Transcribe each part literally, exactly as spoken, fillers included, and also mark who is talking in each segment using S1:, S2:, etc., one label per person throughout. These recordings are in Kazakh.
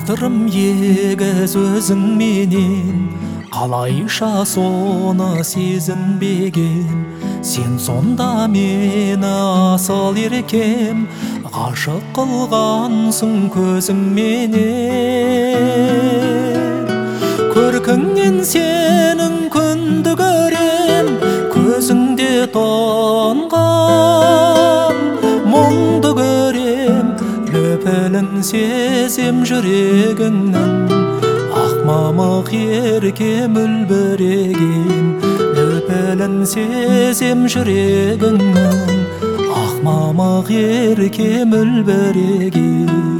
S1: Тағдырым егіз өзің менен, қалайша соны сезінбеген. Сен сонда мені асыл еркем, ғашық қылғансың көзіңменен. Көркіңнен сенің күнді көрем, көзіңде тоңған мұңды көрем. Лөпілін сезем жүрегіңнің, ақ мамық еркем үлбіреген. Лөпілін сезем жүрегіңнің, ақ мамық еркем үлбіреген.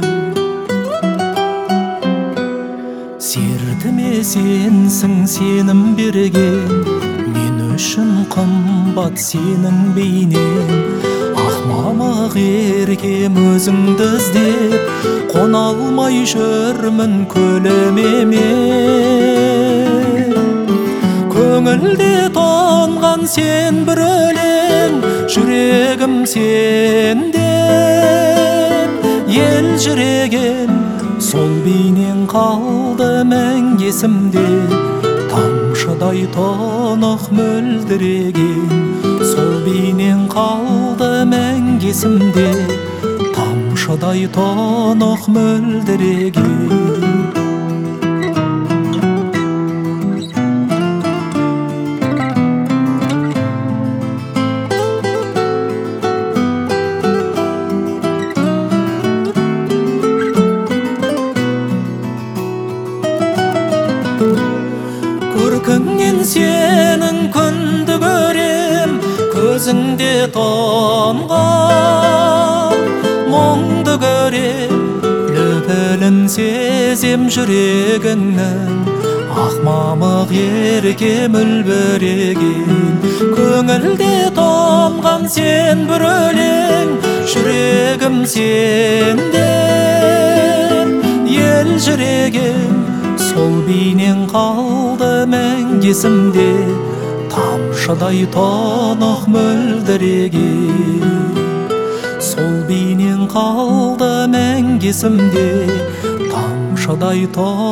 S1: Сертіме сенсің сенім берген, мен үшін қымбат сенің бейнең. Ақ мамық еркем өзіңді іздеп, қона алмай жүрмін көлемеме. Көңілде тоңған сен бір өлең, жүрегім сендеп ел жүреген. Сол бейнең қалды мәңгі есімде, тамшыдай тұнық мөлдіреген. Сол бейнең қалды мәңгі есімде, тамшыдай тұнық мөлдіреген. Көркіңнен сенің күнді көрем, көзіңде тоңған мұңды көрем. Лөпілін сезем жүрегіңнің, ақ мамық еркем үлбіреген. Көңілде тоңған сен бір өлең, жүрегім сенден ел жүреген. Сол бейнең қалды мәңгі есімде, тамшыдай тұнық мөлдіреген. Сол бейнең қалды мәңгі есімде, тамшыдай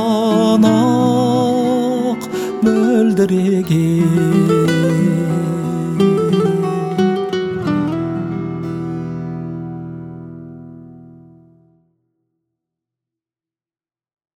S1: тұнық мөлдіреген.